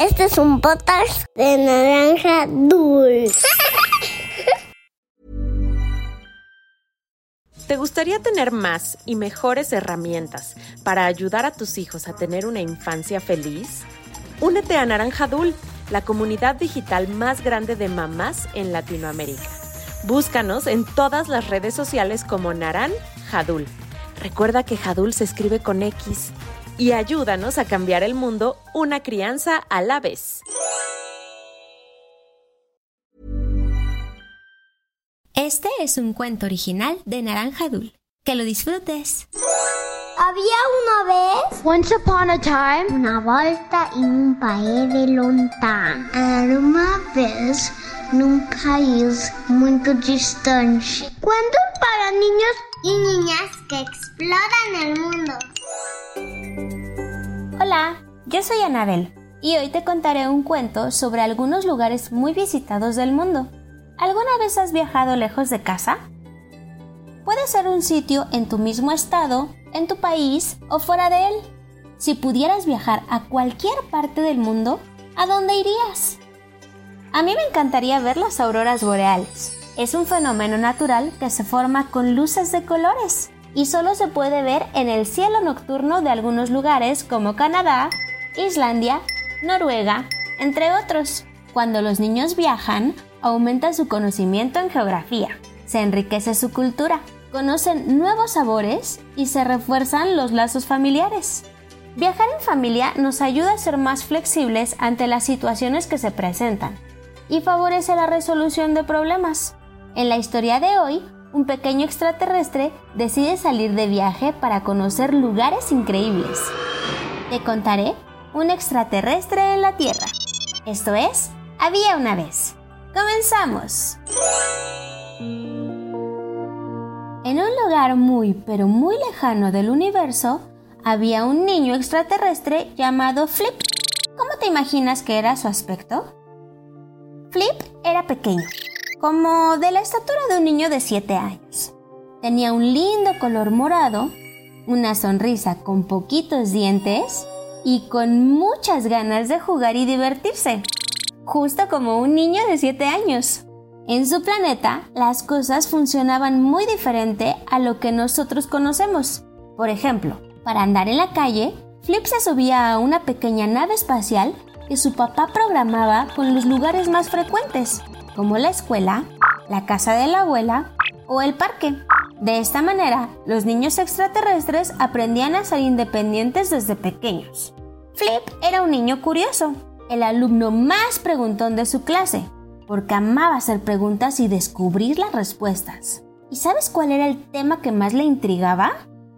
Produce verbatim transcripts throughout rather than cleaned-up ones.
Este es un podcast de Naranja Dulce. ¿Te gustaría tener más y mejores herramientas para ayudar a tus hijos a tener una infancia feliz? Únete a Naranja Dul, la comunidad digital más grande de mamás en Latinoamérica. Búscanos en todas las redes sociales como Naranja Dul. Recuerda que Jadul se escribe con X. Y ayúdanos a cambiar el mundo una crianza a la vez. Este es un cuento original de Naranja Dul. ¡Que lo disfrutes! Había una vez, once upon a time, una volta en un país lontano. Era una vez num país muito distante. Cuento para niños y niñas que exploran el mundo. Hola, yo soy Anabel y hoy te contaré un cuento sobre algunos lugares muy visitados del mundo. ¿Alguna vez has viajado lejos de casa? Puede ser un sitio en tu mismo estado, en tu país o fuera de él. Si pudieras viajar a cualquier parte del mundo, ¿a dónde irías? A mí me encantaría ver las auroras boreales. Es un fenómeno natural que se forma con luces de colores y solo se puede ver en el cielo nocturno de algunos lugares como Canadá, Islandia, Noruega, entre otros. Cuando los niños viajan, aumenta su conocimiento en geografía, se enriquece su cultura, conocen nuevos sabores y se refuerzan los lazos familiares. Viajar en familia nos ayuda a ser más flexibles ante las situaciones que se presentan y favorece la resolución de problemas. En la historia de hoy, un pequeño extraterrestre decide salir de viaje para conocer lugares increíbles. Te contaré un extraterrestre en la Tierra. Esto es, Había una vez. ¡Comenzamos! En un lugar muy, pero muy lejano del universo, había un niño extraterrestre llamado Flip. ¿Cómo te imaginas que era su aspecto? Flip era pequeño, como de la estatura de un niño de siete años. Tenía un lindo color morado, una sonrisa con poquitos dientes y con muchas ganas de jugar y divertirse, justo como un niño de siete años. En su planeta, las cosas funcionaban muy diferente a lo que nosotros conocemos. Por ejemplo, para andar en la calle, Flip se subía a una pequeña nave espacial que su papá programaba con los lugares más frecuentes, como la escuela, la casa de la abuela o el parque. De esta manera, los niños extraterrestres aprendían a ser independientes desde pequeños. Flip era un niño curioso, el alumno más preguntón de su clase, porque amaba hacer preguntas y descubrir las respuestas. ¿Y sabes cuál era el tema que más le intrigaba?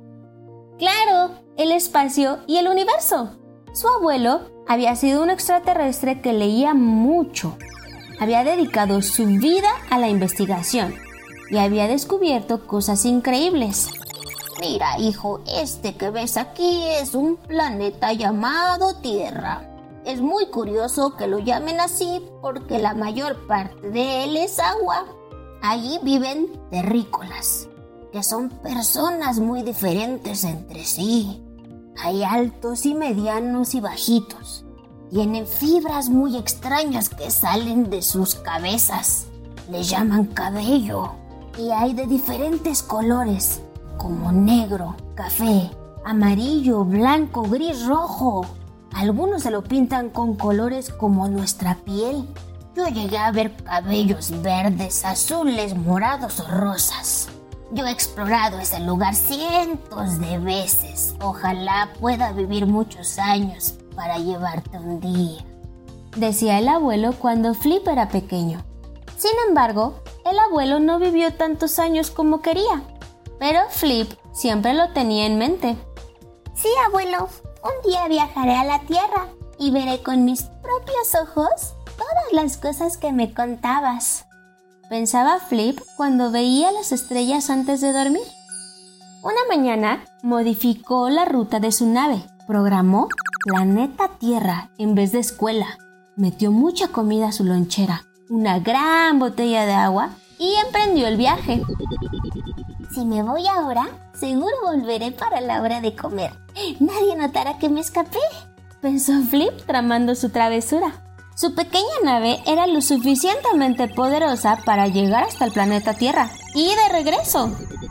¡Claro! El espacio y el universo. Su abuelo había sido un extraterrestre que leía mucho. Había dedicado su vida a la investigación y había descubierto cosas increíbles. Mira, hijo, este que ves aquí es un planeta llamado Tierra. Es muy curioso que lo llamen así porque la mayor parte de él es agua. Allí viven terrícolas, que son personas muy diferentes entre sí. Hay altos y medianos y bajitos. Tienen fibras muy extrañas que salen de sus cabezas. Le llaman cabello. Y hay de diferentes colores, como negro, café, amarillo, blanco, gris, rojo. Algunos se lo pintan con colores como nuestra piel. Yo llegué a ver cabellos verdes, azules, morados o rosas. Yo he explorado ese lugar cientos de veces. Ojalá pueda vivir muchos años para llevarte un día, decía el abuelo cuando Flip era pequeño. Sin embargo, el abuelo no vivió tantos años como quería, pero Flip siempre lo tenía en mente. Sí, abuelo, un día viajaré a la Tierra y veré con mis propios ojos todas las cosas que me contabas, pensaba Flip cuando veía las estrellas antes de dormir. Una mañana modificó la ruta de su nave, programó planeta Tierra en vez de escuela, metió mucha comida a su lonchera, una gran botella de agua y emprendió el viaje. Si me voy ahora, seguro volveré para la hora de comer. Nadie notará que me escapé. pensó Flip tramando su travesura. Su pequeña nave era lo suficientemente poderosa para llegar hasta el planeta Tierra y de regreso.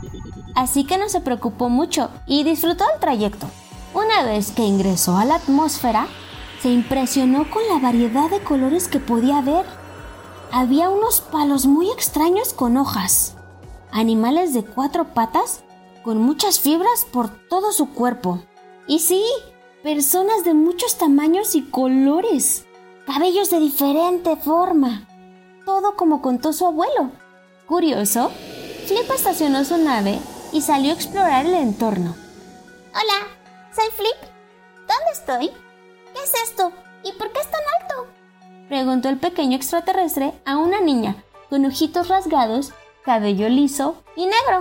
Así que no se preocupó mucho y disfrutó el trayecto. Una vez que ingresó a la atmósfera, se impresionó con la variedad de colores que podía ver. Había unos palos muy extraños con hojas, animales de cuatro patas con muchas fibras por todo su cuerpo. Y sí, personas de muchos tamaños y colores. Cabellos de diferente forma, todo como contó su abuelo. Curioso, Flip estacionó su nave y salió a explorar el entorno. Hola, soy Flip. ¿Dónde estoy? ¿Qué es esto? ¿Y por qué es tan alto? Preguntó el pequeño extraterrestre a una niña con ojitos rasgados, cabello liso y negro.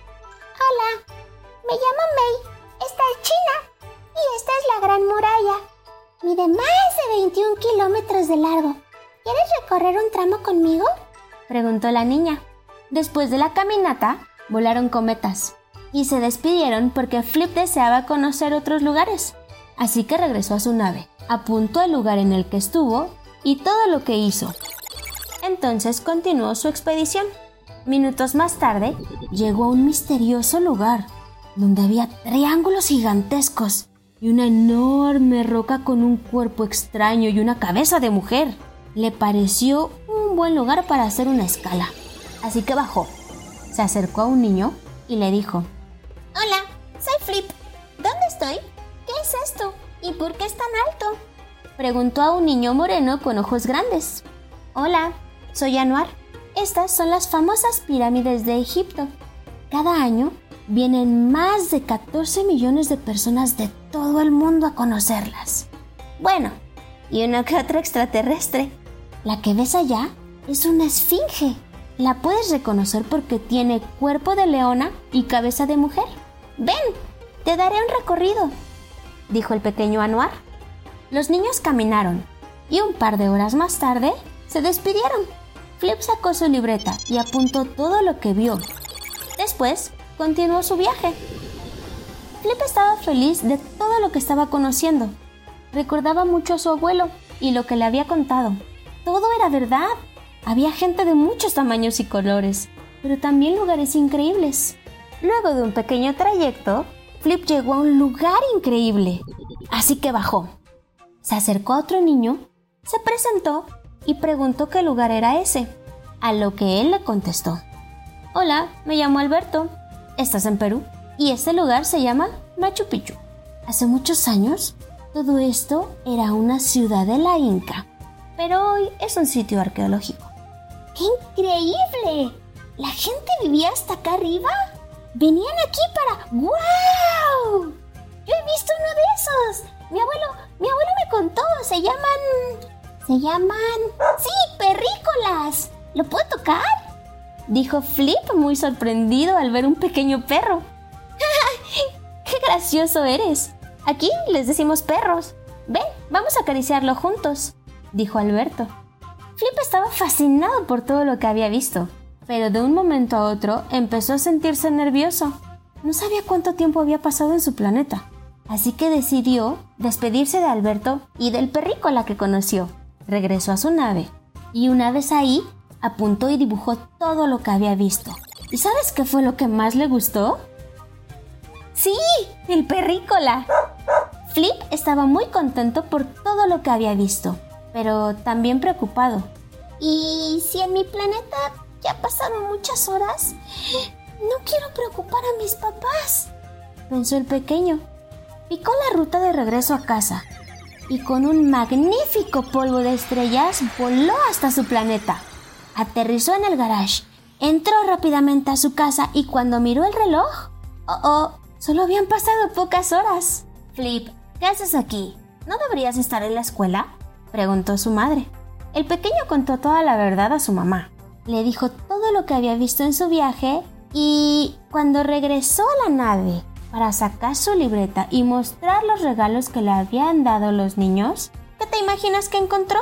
Hola, me llamo May. Esta es China y esta es la Gran Muralla. Mide más de veintiún kilómetros de largo. ¿Quieres recorrer un tramo conmigo? Preguntó la niña. Después de la caminata, volaron cometas y se despidieron porque Flip deseaba conocer otros lugares. Así que regresó a su nave, apuntó el lugar en el que estuvo y todo lo que hizo. Entonces continuó su expedición. Minutos más tarde, llegó a un misterioso lugar donde había triángulos gigantescos y una enorme roca con un cuerpo extraño y una cabeza de mujer. Le pareció un buen lugar para hacer una escala. Así que bajó. Se acercó a un niño y le dijo: Hola, soy Flip. ¿Dónde estoy? ¿Qué es esto? ¿Y por qué es tan alto? Preguntó a un niño moreno con ojos grandes. Hola, soy Anwar. Estas son las famosas pirámides de Egipto. Cada año vienen más de catorce millones de personas de todo el mundo a conocerlas. Bueno, y uno que otro extraterrestre. La que ves allá es una esfinge. La puedes reconocer porque tiene cuerpo de leona y cabeza de mujer. Ven, te daré un recorrido, dijo el pequeño Anwar. Los niños caminaron y un par de horas más tarde se despidieron. Flip sacó su libreta y apuntó todo lo que vio. Después continuó su viaje. Flip estaba feliz de todo lo que estaba conociendo. Recordaba mucho a su abuelo y lo que le había contado. Todo era verdad. Había gente de muchos tamaños y colores, pero también lugares increíbles. Luego de un pequeño trayecto, Flip llegó a un lugar increíble. Así que bajó. Se acercó a otro niño, se presentó y preguntó qué lugar era ese, a lo que él le contestó: Hola, me llamo Alberto. Estás en Perú y este lugar se llama Machu Picchu. Hace muchos años, todo esto era una ciudadela inca, pero hoy es un sitio arqueológico. ¡Qué increíble! ¿La gente vivía hasta acá arriba? ¿Venían aquí para...? ¡Guau! Yo he visto uno de esos. Mi abuelo, mi abuelo me contó. Se llaman... Se llaman... ¡Sí, perrícolas! ¿Lo puedo tocar? Dijo Flip muy sorprendido al ver un pequeño perro. ¡Qué gracioso eres! Aquí les decimos perros. Ven, vamos a acariciarlo juntos, dijo Alberto. Flip estaba fascinado por todo lo que había visto, pero de un momento a otro empezó a sentirse nervioso. No sabía cuánto tiempo había pasado en su planeta, así que decidió despedirse de Alberto y del perrícola que conoció. Regresó a su nave y una vez ahí, apuntó y dibujó todo lo que había visto. ¿Y sabes qué fue lo que más le gustó? ¡Sí! ¡El perrícola! Flip estaba muy contento por todo lo que había visto, pero también preocupado. ¿Y si en mi planeta ya pasaron muchas horas? No quiero preocupar a mis papás, pensó el pequeño. Picó la ruta de regreso a casa y con un magnífico polvo de estrellas voló hasta su planeta. Aterrizó en el garage, entró rápidamente a su casa y cuando miró el reloj, ¡oh, oh! Solo habían pasado pocas horas. Flip, ¿qué haces aquí? ¿No deberías estar en la escuela?, preguntó su madre. El pequeño contó toda la verdad a su mamá. Le dijo todo lo que había visto en su viaje y cuando regresó a la nave para sacar su libreta y mostrar los regalos que le habían dado los niños, ¿qué te imaginas que encontró?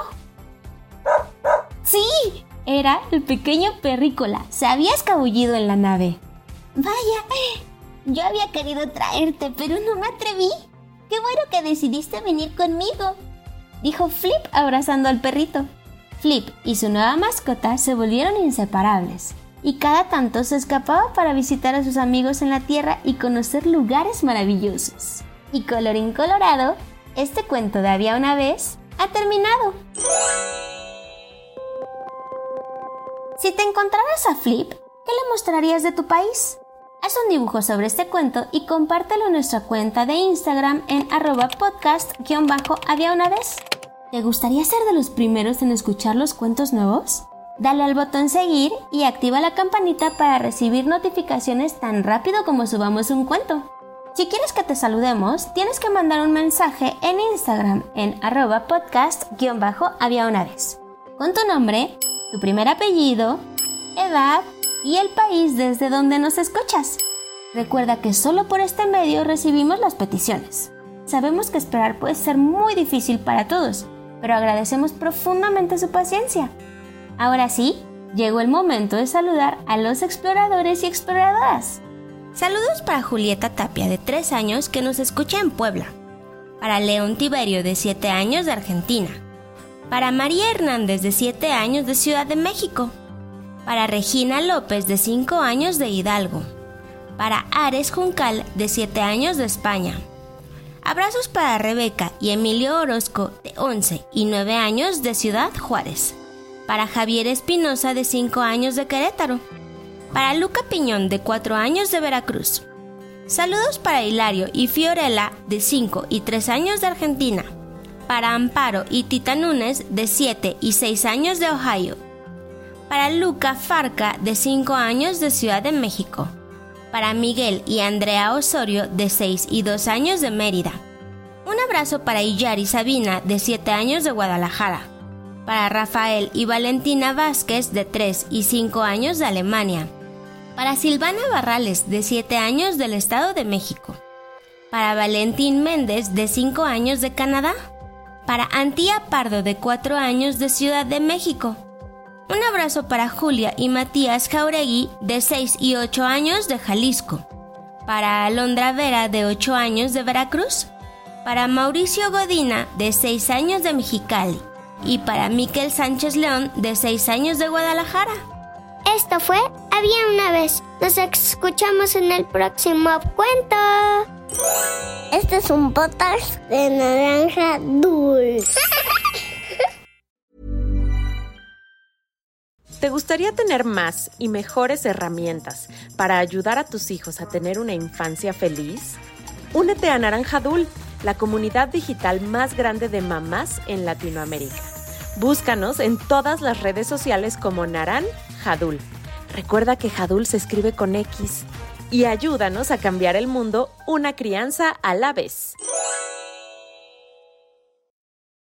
¡Sí! Era el pequeño perrícola. Se había escabullido en la nave. Vaya, yo había querido traerte, pero no me atreví. ¡Qué bueno que decidiste venir conmigo!, dijo Flip abrazando al perrito. Flip y su nueva mascota se volvieron inseparables, y cada tanto se escapaba para visitar a sus amigos en la Tierra y conocer lugares maravillosos. Y colorín colorado, este cuento de Había una vez ha terminado. Si te encontraras a Flip, ¿qué le mostrarías de tu país? Haz un dibujo sobre este cuento y compártelo en nuestra cuenta de Instagram en arroba podcast-había una vez. ¿Te gustaría ser de los primeros en escuchar los cuentos nuevos? Dale al botón seguir y activa la campanita para recibir notificaciones tan rápido como subamos un cuento. Si quieres que te saludemos, tienes que mandar un mensaje en Instagram en arroba podcast-había una vez, con tu nombre, tu primer apellido, edad y el país desde donde nos escuchas. Recuerda que solo por este medio recibimos las peticiones. Sabemos que esperar puede ser muy difícil para todos, pero agradecemos profundamente su paciencia. Ahora sí, llegó el momento de saludar a los exploradores y exploradoras. Saludos para Julieta Tapia, de tres años, que nos escucha en Puebla. Para León Tiberio, de siete años, de Argentina. Para María Hernández, de siete años, de Ciudad de México. Para Regina López, de cinco años, de Hidalgo. Para Ares Juncal, de siete años, de España. Abrazos para Rebeca y Emilio Orozco, de once y nueve años, de Ciudad Juárez. Para Javier Espinosa, de cinco años, de Querétaro. Para Luca Piñón, de cuatro años, de Veracruz. Saludos para Hilario y Fiorella, de cinco y tres años, de Argentina. Para Amparo y Tita Núñez, de siete y seis años, de Ohio. Para Luca Farca, de cinco años, de Ciudad de México. Para Miguel y Andrea Osorio, de seis y dos años, de Mérida. Un abrazo para Iyari Sabina, de siete años, de Guadalajara. Para Rafael y Valentina Vázquez, de tres y cinco años, de Alemania. Para Silvana Barrales, de siete años, del Estado de México. Para Valentín Méndez, de cinco años, de Canadá. Para Antía Pardo, de cuatro años, de Ciudad de México. Un abrazo para Julia y Matías Jauregui, de seis y ocho años, de Jalisco. Para Alondra Vera, de ocho años, de Veracruz. Para Mauricio Godina, de seis años, de Mexicali. Y para Miquel Sánchez León, de seis años, de Guadalajara. Esto fue Había una vez. Nos escuchamos en el próximo cuento. Este es un podcast de Naranja Dulce. ¿Te gustaría tener más y mejores herramientas para ayudar a tus hijos a tener una infancia feliz? Únete a Naranjadul, la comunidad digital más grande de mamás en Latinoamérica. Búscanos en todas las redes sociales como Naranjadul. Recuerda que Jadul se escribe con X. Y ayúdanos a cambiar el mundo una crianza a la vez.